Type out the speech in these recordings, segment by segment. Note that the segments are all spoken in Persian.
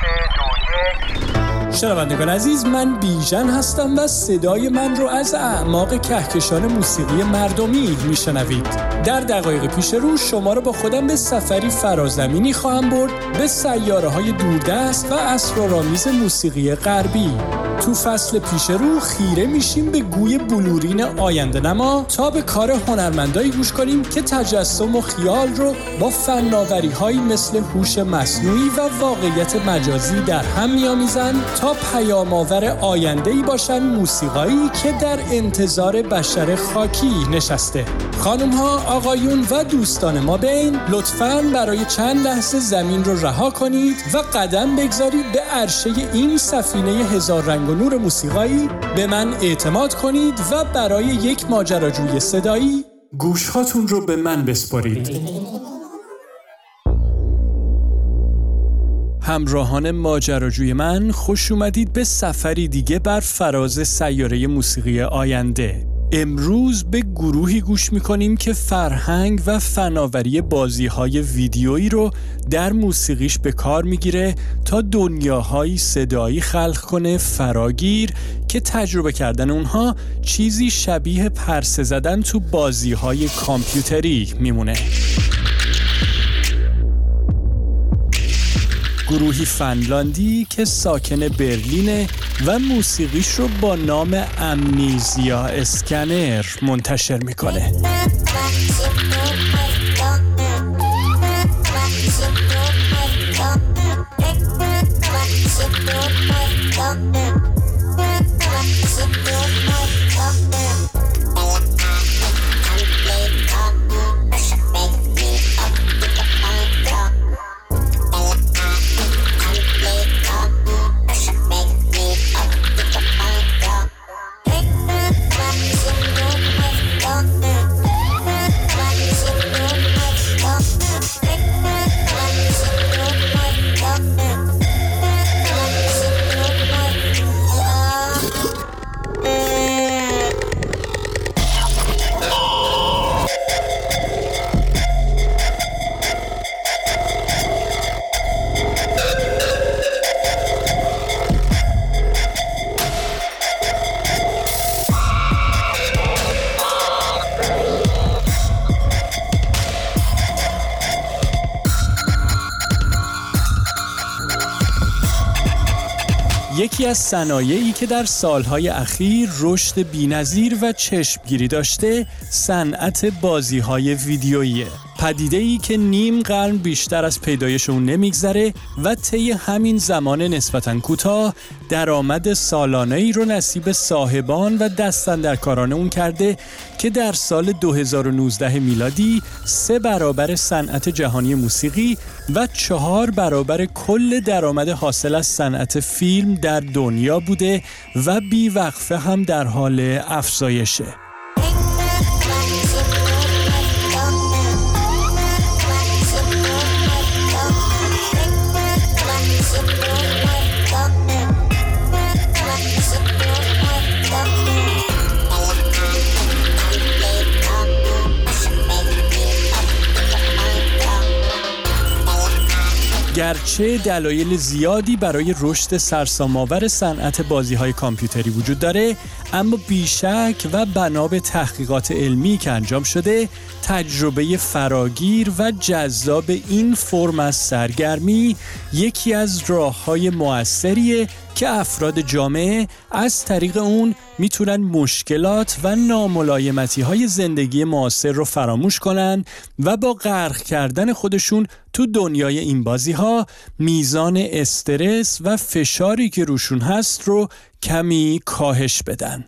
شنوندگان عزیز، من بیژن هستم و صدای من رو از اعماق کهکشان موسیقی مردمی میشنوید. در دقایق پیش رو شما رو با خودم به سفری فرازمینی خواهم برد به سیاره‌های دوردست و اسرارآمیز موسیقی غربی. تو فصل پیش رو خیره میشیم به گوی بلورین آینده نما تا به کار هنرمندایی گوش کنیم که تجسم و خیال رو با فناوری‌هایی مثل هوش مصنوعی و واقعیت مجازی در هم می‌آمیزن تا پیام‌آور آینده‌ای باشن موسیقایی که در انتظار بشر خاکی نشسته. خانم‌ها، آقایون و دوستان ما بین، لطفاً برای چند لحظه زمین رو رها کنید و قدم بگذارید به عرشه این سفینه هزار رنگ و نور موسیقایی. به من اعتماد کنید و برای یک ماجراجوی صدایی گوش‌هاتون رو به من بسپارید. همراهان ماجراجوی من، خوش اومدید به سفری دیگه بر فراز سیاره موسیقی آینده. امروز به گروهی گوش میکنیم که فرهنگ و فناوری بازی‌های ویدیویی رو در موسیقیش به کار میگیره تا دنیاهایی صدایی خلق کنه فراگیر که تجربه کردن اونها چیزی شبیه پرسه زدن تو بازی‌های کامپیوتری میمونه. گروهی فنلاندی که ساکن برلینه و موسیقیش رو با نام امنیزیا اسکنر منتشر میکنه. یکی از صنایعی که در سالهای اخیر رشد بی‌نظیر و چشمگیری داشته، صنعت بازی‌های ویدیوییه. پدیده‌ای که نیم قرن بیشتر از پیدایش اون نمیگذره و طی همین زمان نسبتاً کوتاه درآمد سالانه‌ای رو نصیب صاحبان و دستاندرکاران اون کرده که در سال 2019 میلادی 3 برابر صنعت جهانی موسیقی و 4 برابر کل درآمد حاصل از صنعت فیلم در دنیا بوده و بی‌وقفه هم در حال افزایشه. گرچه دلایل زیادی برای رشد سرسام‌آور صنعت بازی‌های کامپیوتری وجود داره، اما بیشک و بنا به تحقیقات علمی که انجام شده، تجربه فراگیر و جذاب این فرم از سرگرمی یکی از راه‌های مؤثریه که افراد جامعه از طریق اون میتونن مشکلات و ناملایمتی‌های زندگی معاصر رو فراموش کنن و با غرق کردن خودشون تو دنیای این بازی‌ها میزان استرس و فشاری که روشون هست رو کمی کاهش بدن.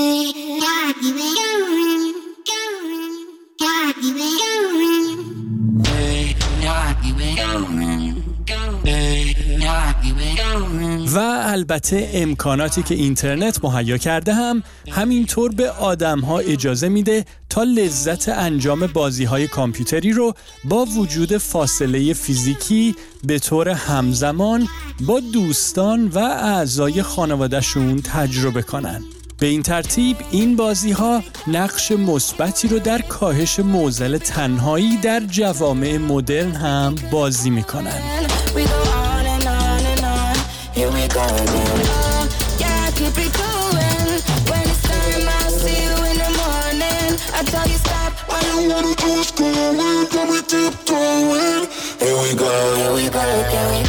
و البته امکاناتی که اینترنت مهیا کرده هم همینطور به آدم‌ها اجازه میده تا لذت انجام بازی‌های کامپیوتری رو با وجود فاصله فیزیکی به طور همزمان با دوستان و اعضای خانواده‌شون تجربه کنن. به این ترتیب این بازی‌ها نقش مثبتی رو در کاهش معضل تنهایی در جوامع مدرن هم بازی می‌کنن. here we go again. Oh, yeah, keep it going. When it's time, I'll see you in the morning. I tell you stop, I don't wanna just go away. Got me tiptoeing. Here we go again.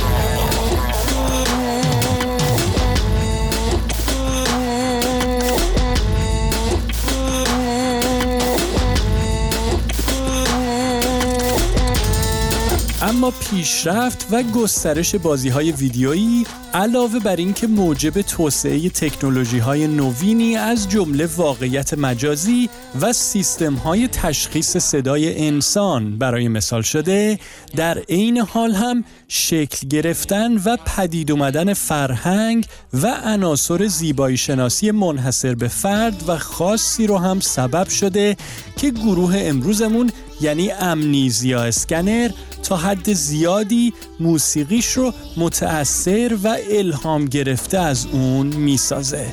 اما پیشرفت و گسترش بازی‌های ویدیویی علاوه بر این که موجب توسعه تکنولوژی‌های نوینی از جمله واقعیت مجازی و سیستم‌های تشخیص صدای انسان برای مثال شده، در عین حال هم شکل گرفتن و پدید اومدن فرهنگ و عناصر زیبایی شناسی منحصر به فرد و خاصی رو هم سبب شده که گروه امروزمون یعنی امنیزیا اسکنر تا حد زیادی موسیقیش رو متأثر و الهام گرفته از اون میسازه.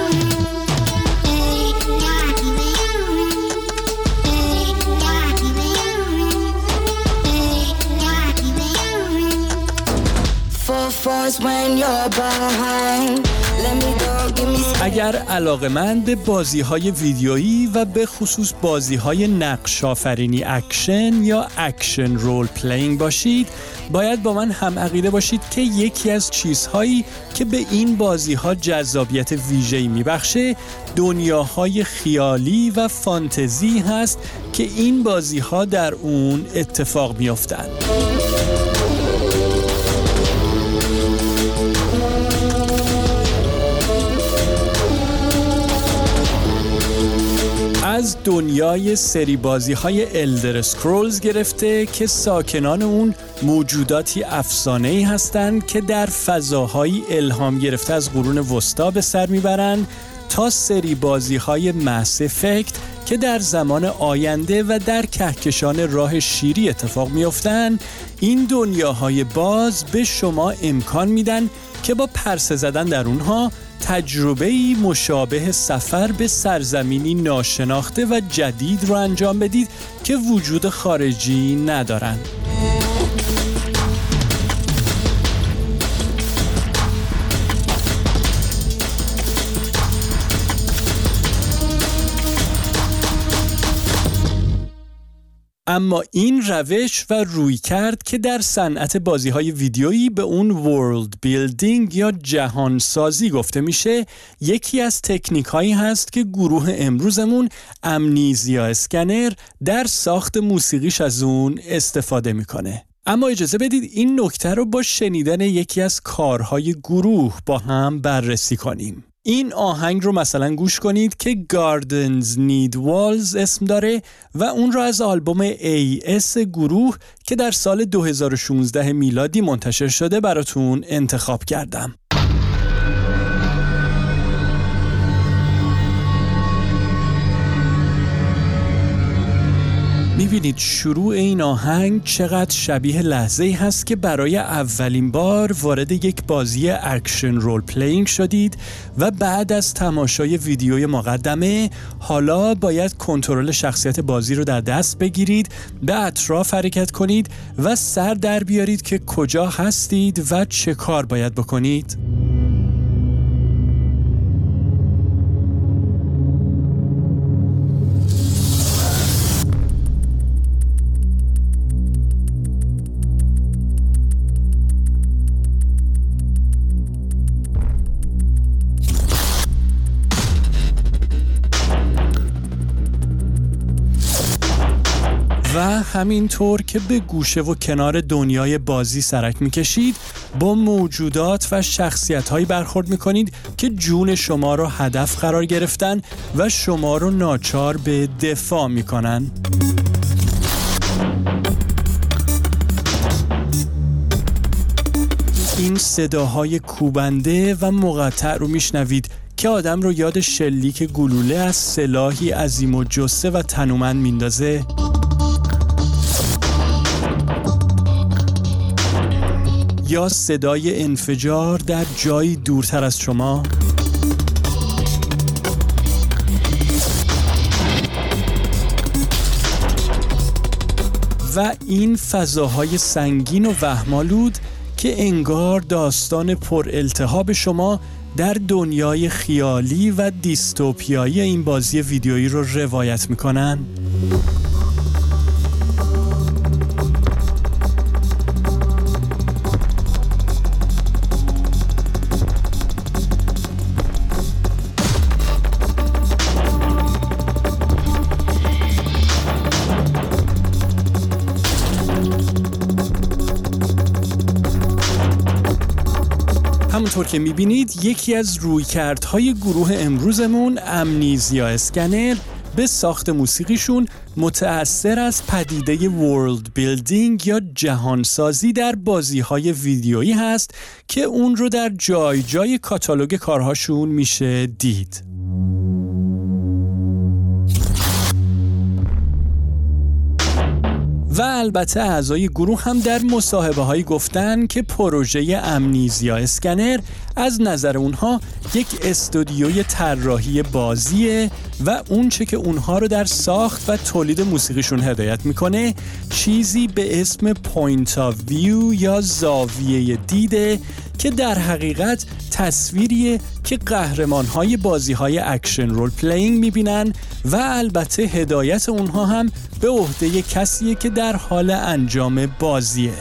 اگر علاقه‌مند به بازی‌های ویدیویی و به خصوص بازی‌های نقش آفرینی اکشن یا اکشن رول پلینگ باشید، باید با من هم عقیده باشید که یکی از چیزهایی که به این بازی‌ها جذابیت ویژه‌ای میبخشه دنیاهای خیالی و فانتزی هست که این بازی‌ها در اون اتفاق میافتند. از دنیای سری بازی‌های الدر اسکرولز گرفته که ساکنان اون موجوداتی افسانه‌ای هستند که در فضاهایی الهام گرفته از قرون وسطا به سر میبرند، تا سری بازی‌های ماس افکت که در زمان آینده و در کهکشان راه شیری اتفاق میافتند. این دنیاهای باز به شما امکان میدن که با پرسه زدن در اونها تجربه‌ای مشابه سفر به سرزمینی ناشناخته و جدید رو انجام بدید که وجود خارجی ندارن. اما این روش و رویکرد که در صنعت بازی‌های ویدیویی به اون ورلد بیلدینگ یا جهانسازی گفته میشه، یکی از تکنیک‌هایی هست که گروه امروزمون امنیزیا اسکنر در ساخت موسیقیش از اون استفاده میکنه. اما اجازه بدید این نکته رو با شنیدن یکی از کارهای گروه با هم بررسی کنیم. این آهنگ رو مثلا گوش کنید که Gardens Need Walls اسم داره و اون رو از آلبوم AS گروه که در سال 2016 میلادی منتشر شده براتون انتخاب کردم. می‌بینید شروع این آهنگ چقدر شبیه لحظه‌ای هست که برای اولین بار وارد یک بازی اکشن رول پلینگ شدید و بعد از تماشای ویدیوی مقدمه حالا باید کنترل شخصیت بازی رو در دست بگیرید، به اطراف حرکت کنید و سر در بیارید که کجا هستید و چه کار باید بکنید. و همینطور که به گوشه و کنار دنیای بازی سرک میکشید، با موجودات و شخصیت‌هایی برخورد میکنید که جون شما رو هدف قرار گرفتن و شما رو ناچار به دفاع میکنن. این صداهای کوبنده و مقطع رو میشنوید که آدم رو یاد شلیک گلوله از سلاحی عظیم و جثه و تنومند میندازه. یا صدای انفجار در جایی دورتر از شما. و این فضاهای سنگین و وهم‌آلود که انگار داستان پر التهاب شما در دنیای خیالی و دیستوپیایی این بازی ویدیویی رو روایت میکنن؟ همونطور که میبینید یکی از رویکردهای گروه امروزمون امنیزیا اسکنر به ساخت موسیقیشون متأثر از پدیده ورلد بیلدینگ یا جهانسازی در بازی‌های ویدیویی هست که اون رو در جای جای کاتالوگ کارهاشون میشه دید. و البته اعضای گروه هم در مصاحبه‌هایی گفتن که پروژه امنیزیا اسکنر از نظر اونها یک استودیوی طراحی بازیه و اونچه که اونها رو در ساخت و تولید موسیقیشون هدایت میکنه چیزی به اسم پوینت آف ویو یا زاویه دیده که در حقیقت تصویریه که قهرمان‌های بازی‌های اکشن رول پلیینگ می‌بینن و البته هدایت اونها هم به عهده کسیه که در حال انجام بازیه.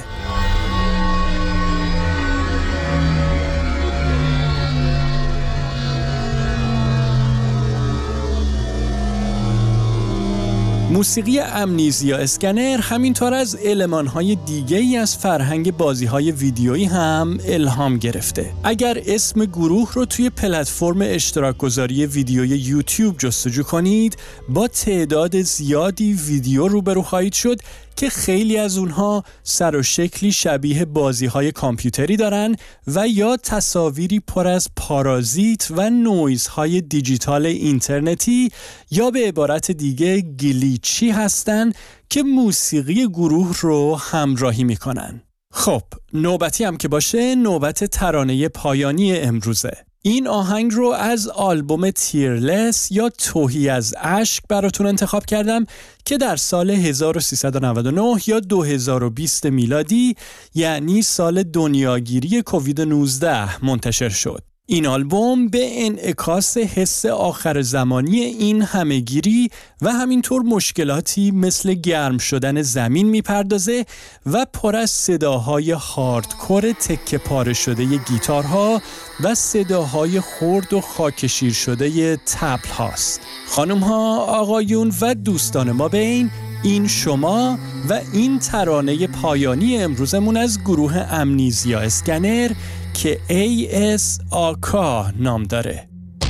موسیقی امنیزیا اسکنر همینطور از المان‌های دیگه‌ای از فرهنگ بازی‌های ویدیویی هم الهام گرفته. اگر اسم گروه رو توی پلتفرم اشتراک گذاری ویدیوی یوتیوب جستجو کنید، با تعداد زیادی ویدیو روبرو خواهید شد که خیلی از اونها سر و شکلی شبیه بازی‌های کامپیوتری دارن و یا تصاویری پر از پارازیت و نویزهای دیجیتال اینترنتی یا به عبارت دیگه گلیچی هستن که موسیقی گروه رو همراهی میکنن. خب نوبتی هم که باشه نوبت ترانه پایانی امروزه. این آهنگ رو از آلبوم تیرلس یا تهی از اشک براتون انتخاب کردم که در سال 1399 یا 2020 میلادی یعنی سال دنیاگیری کووید 19 منتشر شد. این آلبوم به انعکاس حس آخر زمانی این همهگیری و همینطور مشکلاتی مثل گرم شدن زمین میپردازه و پر از صداهای هاردکور تکه پاره شده گیتارها و صداهای خرد و خاکشیر شده طبل هاست. خانم ها، آقایون و دوستان ما بین، این شما و این ترانه پایانی امروزمون از گروه امنیزیا اسکنر که ASAK نام داره.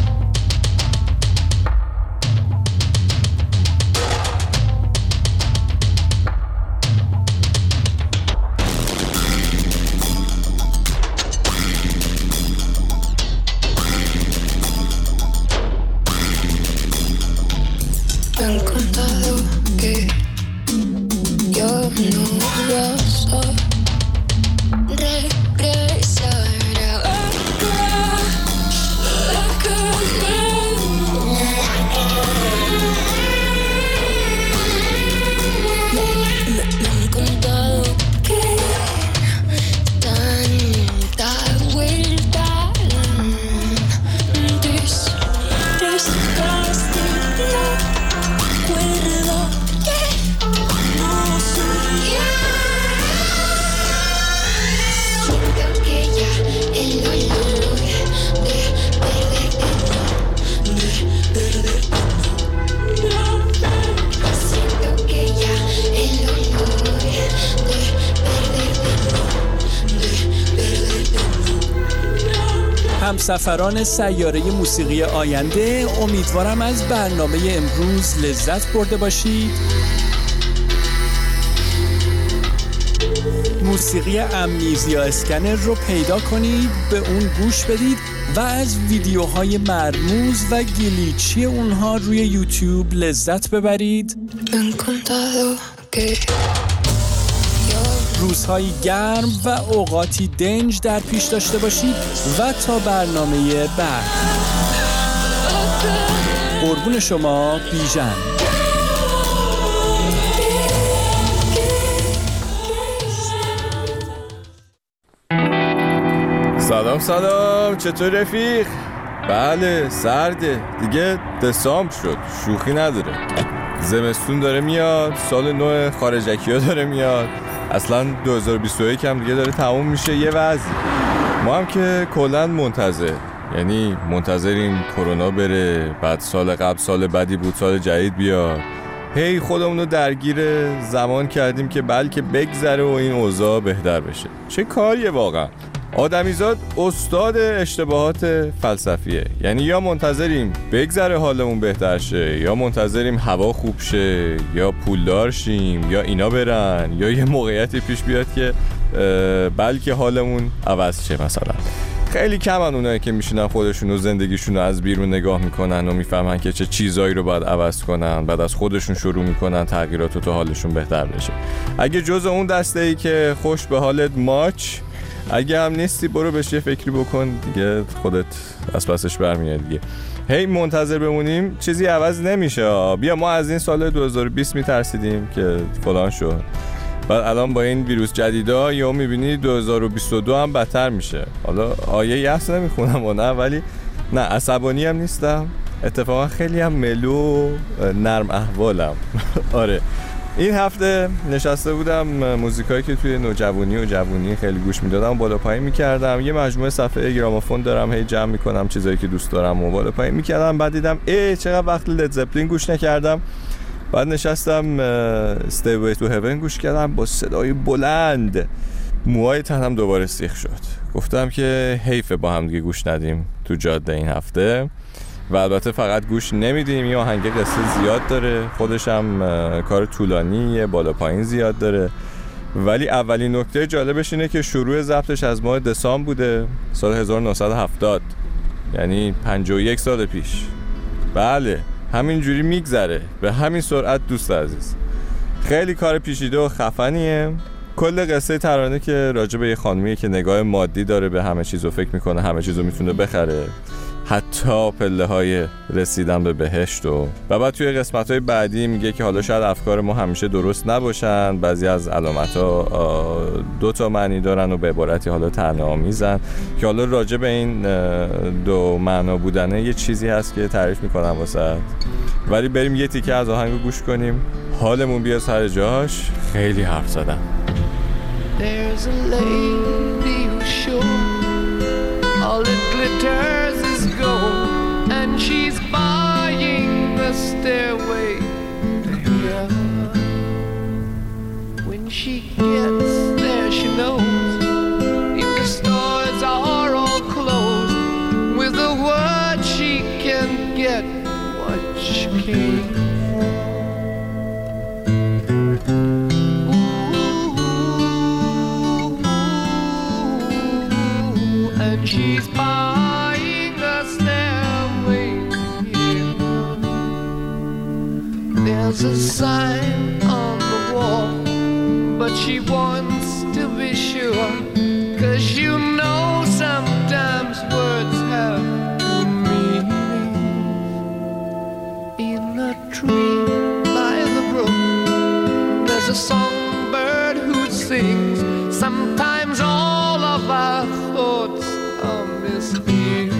همسفران سیاره موسیقی آینده، امیدوارم از برنامه امروز لذت برده باشید. موسیقی امنیزیا اسکنر رو پیدا کنید، به اون گوش بدید و از ویدیوهای مرموز و گلیچی اونها روی یوتیوب لذت ببرید. روزهای گرم و اوقاتی دنج در پیش داشته باشید و تا برنامه بعد. قربون شما، بیژن. سلام چطور رفیق؟ بله سرده دیگه، دسامبر شد، شوخی نداره. زمستون داره میاد، سال نو خارجکی ها داره میاد، اصلا 2021 هم دیگه داره تموم میشه. یه وضعی ما هم که کلن یعنی منتظریم کرونا بره، بعد سال قبل سال بدی بود، سال جدید بیاد. هی خودمونو درگیر زمان کردیم که بلکه بگذره و این اوضاع بهتر بشه. چه کاریه واقعا؟ آدمیزاد استاد اشتباهات فلسفیه. یعنی یا منتظریم بگذره حالمون بهتر شه، یا منتظریم هوا خوب شه، یا پولدار شیم، یا اینا برن، یا یه موقعیتی پیش بیاد که بلکه حالمون عوض شه. مثلا خیلی کمن اونایی که میشینن خودشون و زندگیشون رو از بیرون نگاه میکنن و میفهمن که چه چیزایی رو باید عوض کنن، بعد از خودشون شروع میکنن تغییرات رو تا حالشون بهتر بشه. اگه جز اون دسته ای که خوش به حالت ماچ، اگه هم نیستی برو بهش یه فکری بکن دیگه، خودت از پسش برمیاد دیگه. هی منتظر بمونیم چیزی عوض نمیشه. بیا ما از این سال 2020 میترسیدیم که فلان شد، بعد الان با این ویروس جدیدا یا میبینی 2022 هم بدتر میشه. حالا آیه یأس نمیخونم و نه، ولی نه عصبانی هم نیستم، اتفاقا خیلی هم ملو نرم احوالم. آره این هفته نشسته بودم موزیکایی که توی نوجوانی و جوانی خیلی گوش میدادم بالا پایین میکردم. یه مجموعه صفحه گرامافون دارم، هی جمع میکنم چیزایی که دوست دارم و بالا پایین میکردم. بعد دیدم چقدر وقت لید زپلین گوش نکردم. بعد نشستم Stairway to Heaven گوش کردم با صدای بلند. موهای تنم دوباره سیخ شد. گفتم که حیفه با هم دیگه گوش ندیم تو جاده این هفته. و البته فقط گوش نمیدیم، یه آهنگ قصه زیاد داره، خودش هم کار طولانیه، بالا پایین زیاد داره. ولی اولین نکته جالبش اینه که شروع ضبطش از ماه دسامبر بوده، سال 1970، یعنی 51 سال پیش. بله همینجوری میگذره به همین سرعت دوست عزیز. خیلی کار پیچیده و خفنیه. کل قصه ترانه که راجع به یه خانمیه که نگاه مادی داره به همه چیزو، فکر میکنه همه چیزو میتونه بخره، حتی پله های رسیدن به بهشت. و بعد توی قسمت های بعدی میگه که حالا شاید افکار ما همیشه درست نباشن، بعضی از علامت ها 2 معنی دارن و به عبارتی حالا طعنه‌آمیزن، که حالا راجع به این 2 معنا بودنه یه چیزی هست که تعریف میکنم واسه. ولی بریم یه تیکه از آهنگو گوش کنیم، حالمون بیاد سر جاش. خیلی حرف زدم. There's a lady who's sure all that glitters is gold, and she's buying the stairway to heaven. When she gets there, she knows if the stores are all closed, with a word she can get what she came. She's buying a stairway here. There's a sign on the wall, but she wants to be sure, 'cause you know sometimes words have 2 meanings. In a tree by the brook, there's a songbird who sings. Sometimes all of our thoughts are misleading.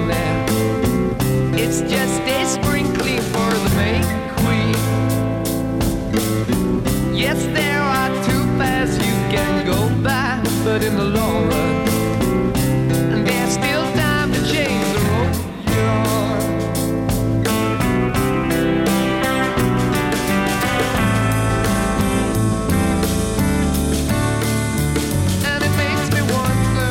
there. It's just a sprinkling for the May Queen. Yes, there are two paths you can go by, but in the long run, there's still time to change the road you're on. And it makes me wonder,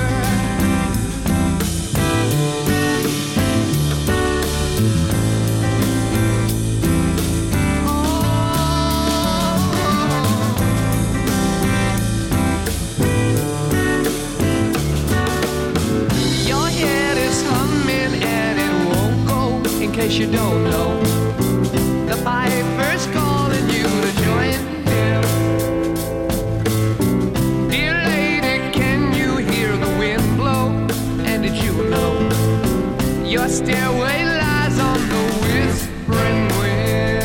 your head is humming and it won't go. In case you don't know, the piper's calling you to join him. Dear lady, can you hear the wind blow? And did you know your stairway lies on the whispering wind?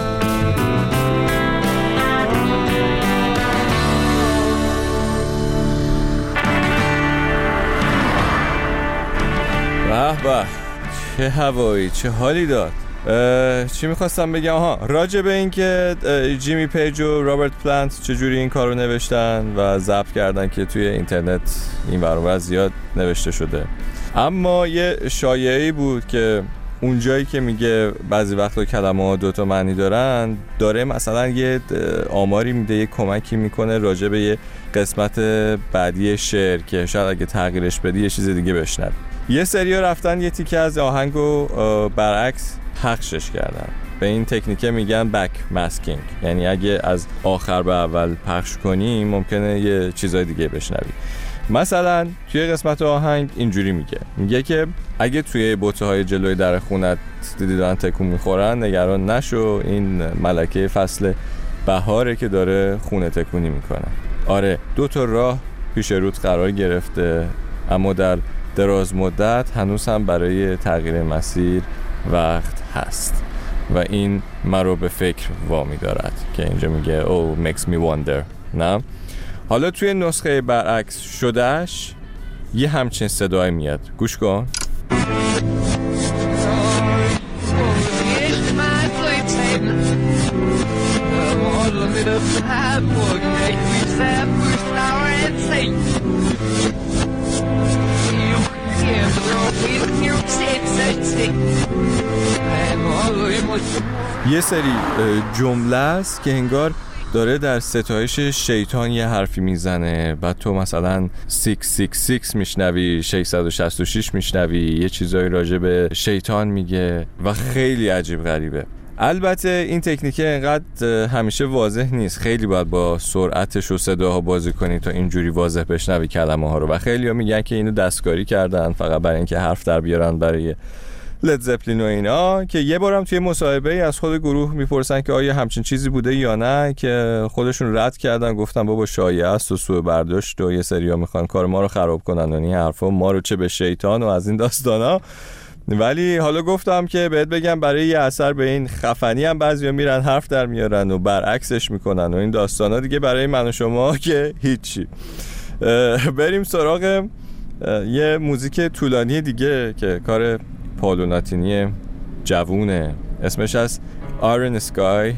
به به، چه هوایی، چه حالی داد. چی میخواستم بگم؟ راجع به این که جیمی پیج و رابرت پلانت چجوری این کار رو نوشتن و ضبط کردن که توی اینترنت این برابر زیاد نوشته شده. اما یه شایعه‌ای بود که اونجایی که میگه بعضی وقتا کلمه ها دوتا معنی دارن، داره مثلا یه آماری میده، یه کمکی میکنه راجع به یه قسمت بعدی شعر که شاید اگه تغییرش بدی یه چیز دیگه بشنوی. یه سریا رفتن یه تیکه از آهنگو برعکس پخشش کردن. به این تکنیکه میگن بک ماسکینگ، یعنی اگه از آخر به اول پخش کنی ممکنه یه چیزای دیگه بشنوی. مثلا توی قسمت آهنگ اینجوری میگه که اگه توی بوته‌های جلوی در خونت دیدی دارن تکون میخورن، نگران نشو، این ملکه فصل بهاره که داره خونه تکونی میکنه. آره، 2 تا راه پیش روت قرار گرفته، اما در دراز مدت هنوز هم برای تغییر مسیر وقت هست و این مرا به فکر وامی دارد که اینجا میگه oh makes me wonder. نه؟ حالا توی نسخه برعکس شدهش یه همچین صدای میاد، گوش کن. یه سری جمله است که انگار داره در ستایش شیطان یه حرفی میزنه، بعد تو مثلا 666 میشنوی، 666 میشنوی، یه چیزایی راجع به شیطان میگه و خیلی عجیب غریبه. البته این تکنیکه انقدر همیشه واضح نیست، خیلی باید با سرعتش و صداها بازی کنی تا اینجوری واضح بشنوی کلمه ها رو و خیلی ها میگن که اینو دستکاری کردن فقط برای اینکه حرف در بیارن برای لد زپلین و اینا. که یه بارم توی مصاحبه از خود گروه میپرسن که آیا همچین چیزی بوده یا نه، که خودشون رد کردن، گفتن بابا شایعه است و سوء برداشت و یه سریا میخوان کار ما رو خراب کنن و این حرفا، ما رو چه به شیطان و از این داستانا. ولی حالا گفتم که بهت بگم برای یه اثر به این خفنی هم بعضیا میرن حرف در میارن و برعکسش میکنن و این داستانا دیگه برای من و شما که هیچی. بریم سراغ یه موزیک طولانی دیگه که کار پالو ناتینی جوونه، اسمش از آیرن اسکای،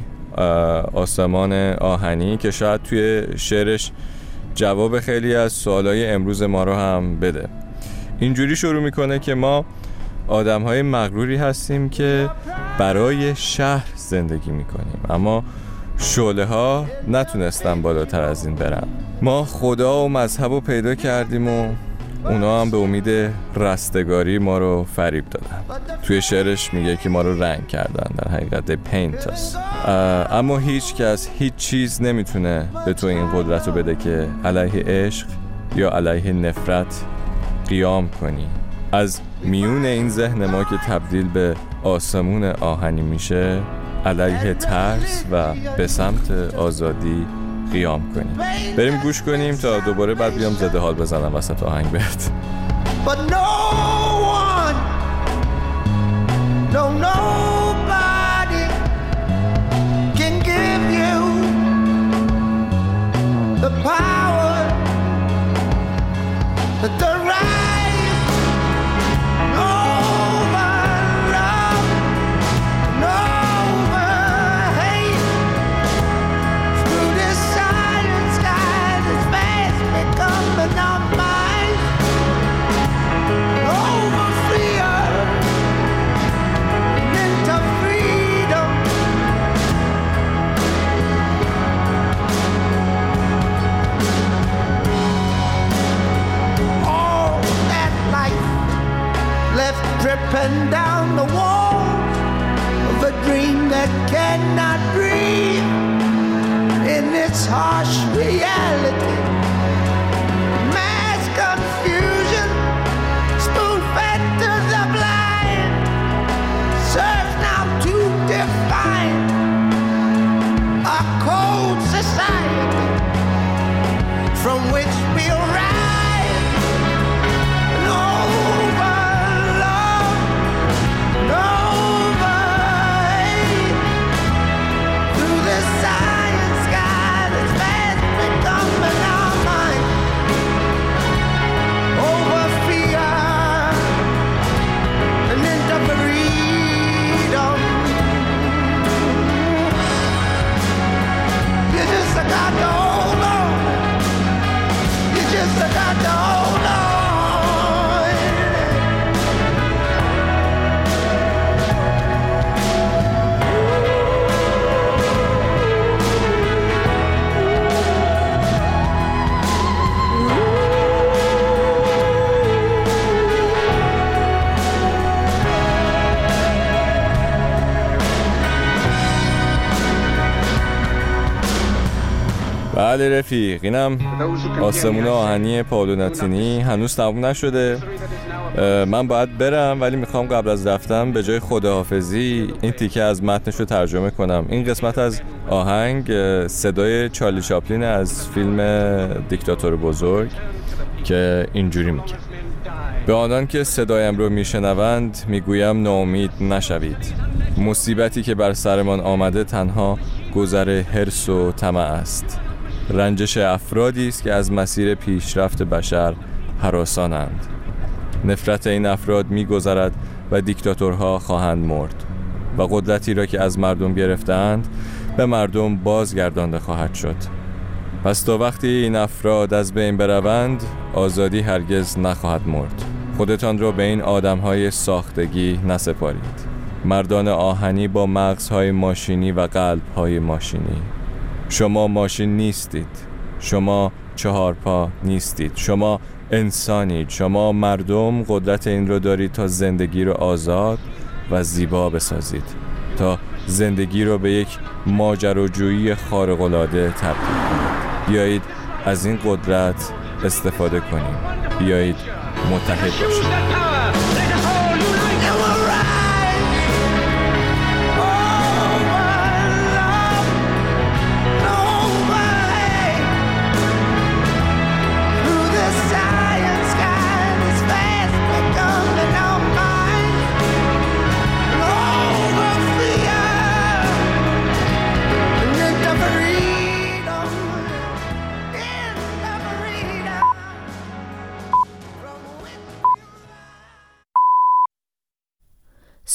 آسمان آهنی، که شاید توی شعرش جواب خیلی از سوالای امروز ما رو هم بده. اینجوری شروع میکنه که ما آدم‌های مغروری هستیم که برای شهر زندگی میکنیم، اما شعله‌ها نتونستن بالاتر از این برن. ما خدا و مذهب رو پیدا کردیم و اونا هم به امید رستگاری ما رو فریب دادن. توی شعرش میگه که ما رو رنگ کردن، در حقیقت پینت است. اما هیچ کس هیچ چیز نمیتونه به تو این قدرت رو بده که علیه عشق یا علیه نفرت قیام کنی. از میون این ذهن ما که تبدیل به آسمون آهنی میشه، علیه ترس و به سمت آزادی قیام کنیم. بریم گوش کنیم تا دوباره بعد بیام زده حال بزنم وسط آهنگ بهت. But nobody can give you the power, the right. No down the walls of a dream that cannot breathe in this harsh reality. Mass confusion, spoon-fed to the blind, serves now to define our cold society from which we'll rise. And over love, and over hate, through the science sky that's fast becoming our mind. Over fear and into freedom. You just got to hold on. You just got to hold on. بله رفیق، اینم آسمون آهنی پائولو نوتینی هنوز تموم نشده. من باید برم، ولی میخوام قبل از رفتن به جای خداحافظی این تیکه از متنش رو ترجمه کنم. این قسمت از آهنگ صدای چارلی چاپلین از فیلم دیکتاتور بزرگ که اینجوری میگه: به آنان که صدایم رو میشنوند میگویم ناامید نشوید. مصیبتی که بر سرمان آمده تنها گذر حرص و طمع است. رنجش افرادی است که از مسیر پیشرفت بشر هراسانند. نفرت این افراد می‌گذرد و دیکتاتورها خواهند مرد و قدرتی را که از مردم گرفتند به مردم بازگردانده خواهد شد. پس تا وقتی این افراد از بین بروند آزادی هرگز نخواهد مرد. خودتان را به این آدم‌های ساختگی نسپارید. مردان آهنی با مغزهای ماشینی و قلب‌های ماشینی. شما ماشین نیستید. شما چهارپا نیستید. شما انسانید. شما مردم قدرت این رو دارید تا زندگی رو آزاد و زیبا بسازید، تا زندگی رو به یک ماجراجویی خارق‌العاده تبدیل کنید. بیایید از این قدرت استفاده کنیم. بیایید متحد باشیم.